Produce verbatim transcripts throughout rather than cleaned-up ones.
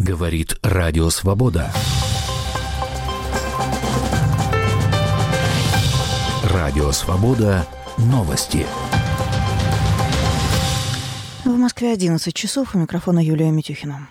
Говорит Радио Свобода. Радио Свобода. Новости. В Москве одиннадцать часов. У микрофона Юлия Митюхина.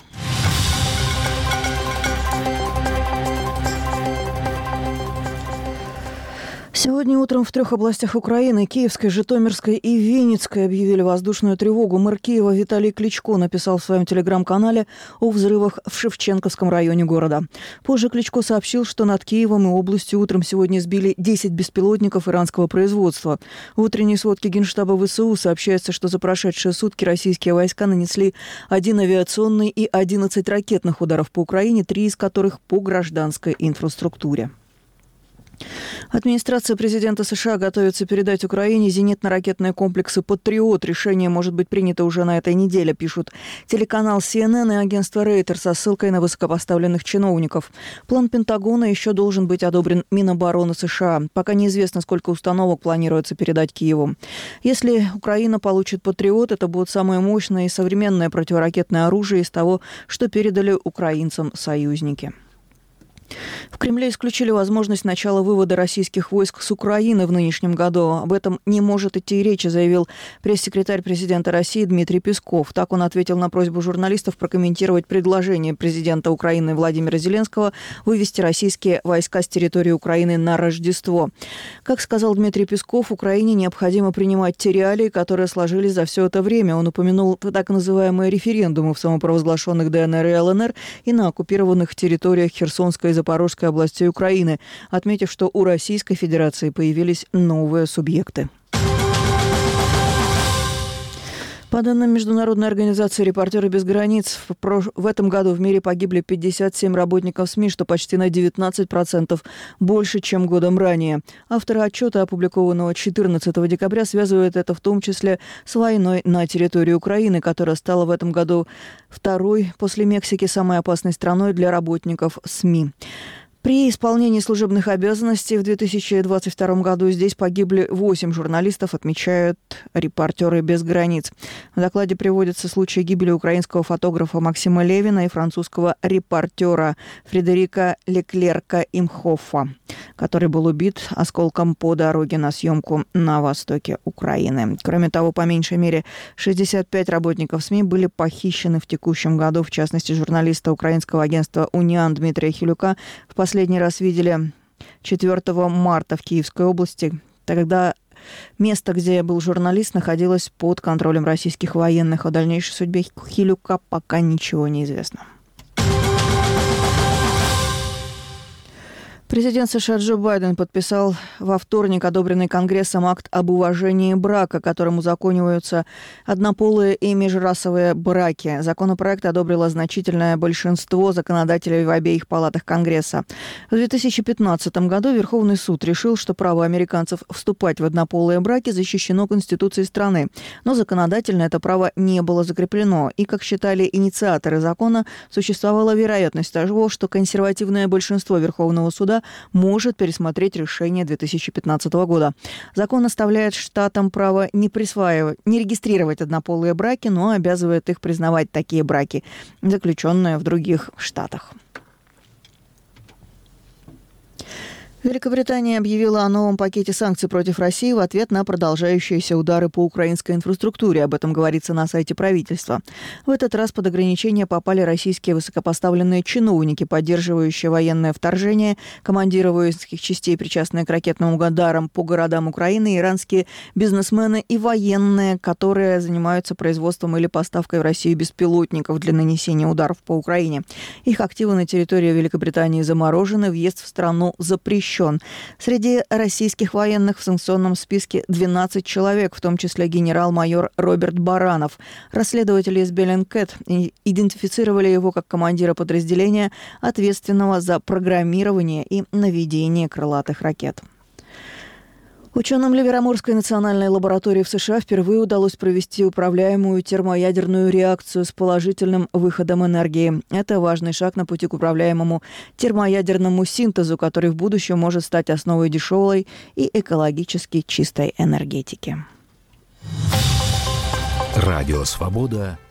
Сегодня утром в трех областях Украины – Киевской, Житомирской и Винницкой – объявили воздушную тревогу. Мэр Киева Виталий Кличко написал в своем телеграм-канале о взрывах в Шевченковском районе города. Позже Кличко сообщил, что над Киевом и областью утром сегодня сбили десять беспилотников иранского производства. В утренней сводке Генштаба ВСУ сообщается, что за прошедшие сутки российские войска нанесли один авиационный и одиннадцать ракетных ударов по Украине, три из которых по гражданской инфраструктуре. Администрация президента США готовится передать Украине зенитно-ракетные комплексы «Патриот». Решение может быть принято уже на этой неделе, пишут телеканал Си Эн Эн и агентство Рейтер со ссылкой на высокопоставленных чиновников. План Пентагона еще должен быть одобрен Минобороны США. Пока неизвестно, сколько установок планируется передать Киеву. Если Украина получит «Патриот», это будет самое мощное и современное противоракетное оружие из того, что передали украинцам союзники. В Кремле исключили возможность начала вывода российских войск с Украины в нынешнем году. Об этом не может идти и речи, заявил пресс-секретарь президента России Дмитрий Песков. Так он ответил на просьбу журналистов прокомментировать предложение президента Украины Владимира Зеленского вывести российские войска с территории Украины на Рождество. Как сказал Дмитрий Песков, Украине необходимо принимать те реалии, которые сложились за все это время. Он упомянул так называемые референдумы в самопровозглашенных Дэ Эн Эр и Эл Эн Эр и на оккупированных территориях Херсонской и Запорожской областей Украины, отметив, что у Российской Федерации появились новые субъекты. По данным Международной организации «Репортеры без границ», в, прош... в этом году в мире погибли пятьдесят семь работников СМИ, что почти на девятнадцать процентов больше, чем годом ранее. Авторы отчета, опубликованного четырнадцатого декабря, связывают это в том числе с войной на территории Украины, которая стала в этом году второй после Мексики самой опасной страной для работников СМИ. При исполнении служебных обязанностей в две тысячи двадцать втором году здесь погибли восемь журналистов, отмечают «Репортеры без границ». В докладе приводятся случаи гибели украинского фотографа Максима Левина и французского репортера Фредерика Леклерка-Имхоффа, который был убит осколком по дороге на съемку на востоке Украины. Кроме того, по меньшей мере шестьдесят пять работников СМИ были похищены в текущем году, в частности, журналиста украинского агентства «Униан» Дмитрия Хилюка в последний раз видели четвёртого марта в Киевской области. Тогда место, где был журналист, находилось под контролем российских военных. О дальнейшей судьбе Хилюка пока ничего не известно. Президент США Джо Байден подписал во вторник одобренный Конгрессом акт об уважении брака, которым узакониваются однополые и межрасовые браки. Законопроект одобрило значительное большинство законодателей в обеих палатах Конгресса. В две тысячи пятнадцатом году Верховный суд решил, что право американцев вступать в однополые браки защищено Конституцией страны. Но законодательно это право не было закреплено. И, как считали инициаторы закона, существовала вероятность того, что консервативное большинство Верховного суда может пересмотреть решение две тысячи пятнадцатого года. Закон оставляет штатам право не присваивать, не регистрировать однополые браки, но обязывает их признавать такие браки, заключенные в других штатах. Великобритания объявила о новом пакете санкций против России в ответ на продолжающиеся удары по украинской инфраструктуре. Об этом говорится на сайте правительства. В этот раз под ограничения попали российские высокопоставленные чиновники, поддерживающие военное вторжение, командиры воинских частей, причастные к ракетным ударам по городам Украины, иранские бизнесмены и военные, которые занимаются производством или поставкой в Россию беспилотников для нанесения ударов по Украине. Их активы на территории Великобритании заморожены, въезд в страну запрещен. Среди российских военных в санкционном списке двенадцать человек, в том числе генерал-майор Роберт Баранов. Расследователи из Беллинкет идентифицировали его как командира подразделения, ответственного за программирование и наведение крылатых ракет. Ученым Ливерморской национальной лаборатории в США впервые удалось провести управляемую термоядерную реакцию с положительным выходом энергии. Это важный шаг на пути к управляемому термоядерному синтезу, который в будущем может стать основой дешевой и экологически чистой энергетики. Радио «Свобода».